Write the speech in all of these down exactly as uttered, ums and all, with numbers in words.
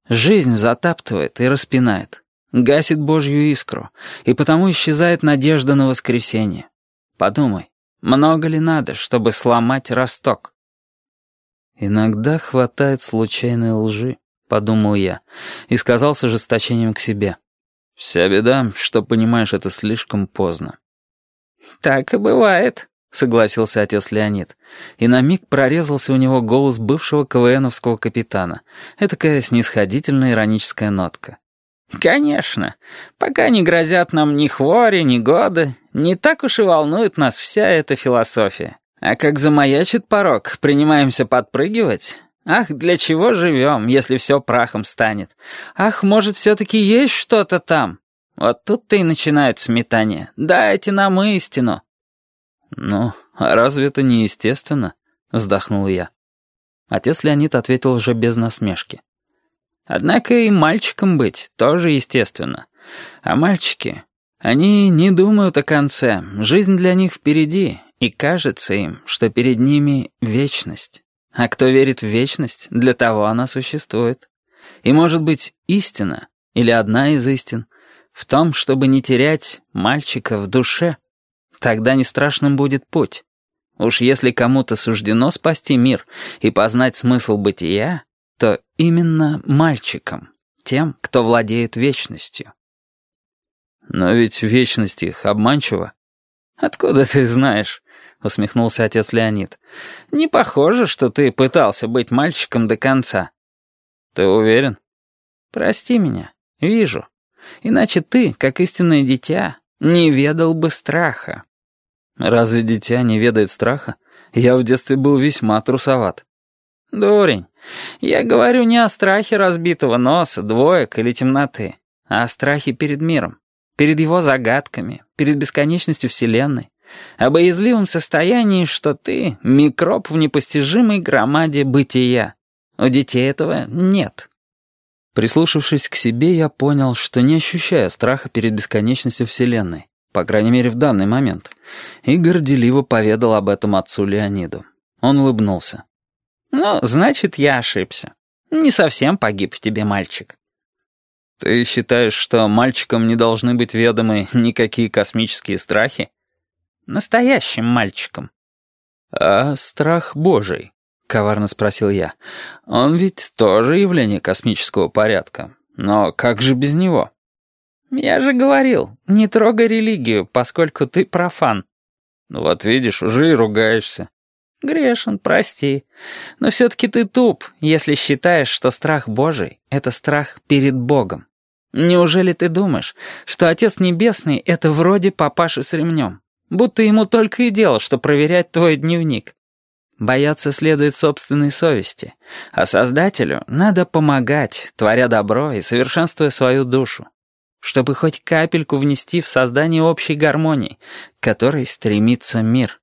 Жизнь затаптывает и распинает, гасит Божью искру, и потому исчезает надежда на воскресенье. Подумай, много ли надо, чтобы сломать росток? «Иногда хватает случайной лжи», — подумал я, и сказал с ожесточением к себе. «Вся беда, что понимаешь это слишком поздно». «Так и бывает», — согласился отец Леонид, и на миг прорезался у него голос бывшего КВНовского капитана, этакая снисходительная ироническая нотка. «Конечно. Пока не грозят нам ни хвори, ни годы, не так уж и волнует нас вся эта философия. А как замаячит порог, принимаемся подпрыгивать? Ах, для чего живем, если все прахом станет? Ах, может, все-таки есть что-то там? Вот тут-то и начинают сметания. Дайте нам истину». «Ну, а разве это не естественно?» — вздохнул я. Отец Леонид ответил уже без насмешки. «Однако и мальчиком быть тоже естественно. А мальчики, они не думают о конце, жизнь для них впереди, и кажется им, что перед ними вечность. А кто верит в вечность, для того она существует. И, может быть, истина, или одна из истин, в том, чтобы не терять мальчика в душе. Тогда не страшным будет путь. Уж если кому-то суждено спасти мир и познать смысл бытия, то именно мальчикам, тем, кто владеет вечностью». «Но ведь вечность их обманчива». «Откуда ты знаешь?» — усмехнулся отец Леонид. «Не похоже, что ты пытался быть мальчиком до конца». «Ты уверен?» «Прости меня, вижу. Иначе ты, как истинное дитя, не ведал бы страха». «Разве дитя не ведает страха? Я в детстве был весьма трусоват». «Дурень, я говорю не о страхе разбитого носа, двоек или темноты, а о страхе перед миром, перед его загадками, перед бесконечностью Вселенной, о боязливом состоянии, что ты — микроб в непостижимой громаде бытия. У детей этого нет». Прислушавшись к себе, я понял, что не ощущаю страха перед бесконечностью Вселенной, по крайней мере в данный момент, и горделиво поведал об этом отцу Леониду. Он улыбнулся. «Ну, значит, я ошибся. Не совсем погиб в тебе мальчик». «Ты считаешь, что мальчикам не должны быть ведомы никакие космические страхи?» «Настоящим мальчиком». «А страх Божий?» — коварно спросил я. «Он ведь тоже явление космического порядка. Но как же без него?» «Я же говорил, не трогай религию, поскольку ты профан». «Ну вот видишь, уже и ругаешься». «Грешен, прости. Но все-таки ты туп, если считаешь, что страх Божий — это страх перед Богом. Неужели ты думаешь, что Отец Небесный — это вроде папаши с ремнем? Будто ему только и дело, что проверять твой дневник. Бояться следует собственной совести, а Создателю надо помогать, творя добро и совершенствуя свою душу, чтобы хоть капельку внести в создание общей гармонии, к которой стремится мир».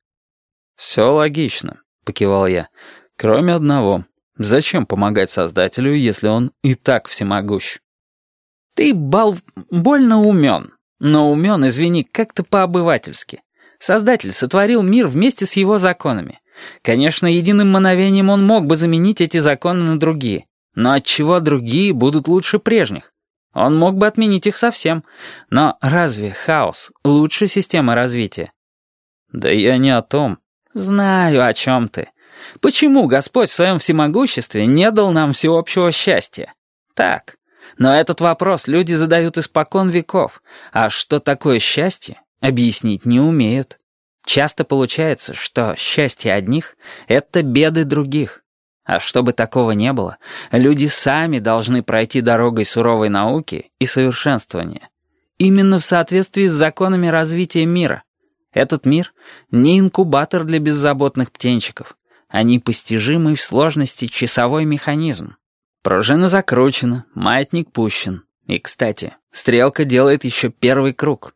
«Все логично», — покивал я. «Кроме одного. Зачем помогать Создателю, если он и так всемогущ?» «Ты, бал, больно умен. Но умен, извини, как-то по-обывательски. Создатель сотворил мир вместе с его законами. Конечно, единым мановением он мог бы заменить эти законы на другие. Но отчего другие будут лучше прежних? Он мог бы отменить их совсем. Но разве хаос лучше системы развития?» «Да я не о том». «Знаю, о чем ты. Почему Господь в своем всемогуществе не дал нам всеобщего счастья? Так. Но этот вопрос люди задают испокон веков, а что такое счастье, объяснить не умеют. Часто получается, что счастье одних — это беды других. А чтобы такого не было, люди сами должны пройти дорогой суровой науки и совершенствования. Именно в соответствии с законами развития мира. Этот мир — не инкубатор для беззаботных птенчиков, а непостижимый в сложности часовой механизм. Пружина закручена, маятник пущен. И, кстати, стрелка делает еще первый круг.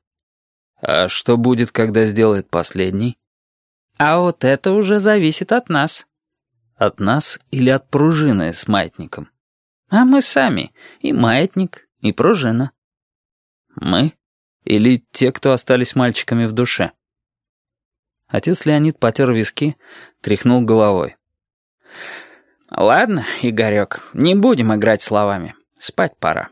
А что будет, когда сделает последний? А вот это уже зависит от нас. От нас или от пружины с маятником? А мы сами. И маятник, и пружина. Мы? Или те, кто остались мальчиками в душе? Отец Леонид потер виски, тряхнул головой. Ладно, Игорек, не будем играть словами. Спать пора.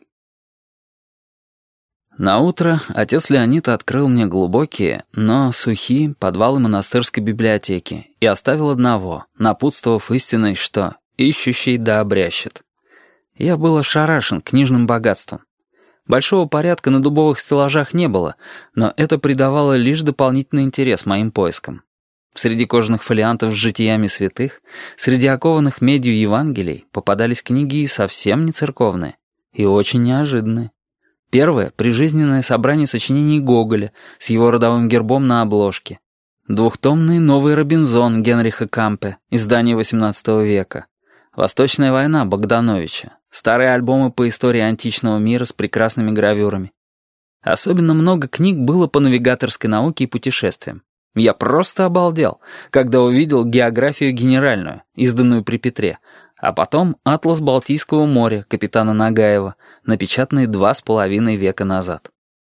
Наутро отец Леонид открыл мне глубокие, но сухие подвалы монастырской библиотеки и оставил одного, напутствовав истиной, что «ищущий да обрящет». Я был ошарашен книжным богатством. Большого порядка на дубовых стеллажах не было, но это придавало лишь дополнительный интерес моим поискам. Среди кожаных фолиантов с житиями святых, среди окованных медью Евангелий попадались книги и совсем не церковные, и очень неожиданные. Первое — прижизненное собрание сочинений Гоголя с его родовым гербом на обложке. Двухтомный «Новый Робинзон» Генриха Кампе, издание восемнадцатого века. «Восточная война» Богдановича. Старые альбомы по истории античного мира с прекрасными гравюрами. Особенно много книг было по навигаторской науке и путешествиям. Я просто обалдел, когда увидел географию генеральную, изданную при Петре, а потом «Атлас Балтийского моря» капитана Нагаева, напечатанный два с половиной века назад.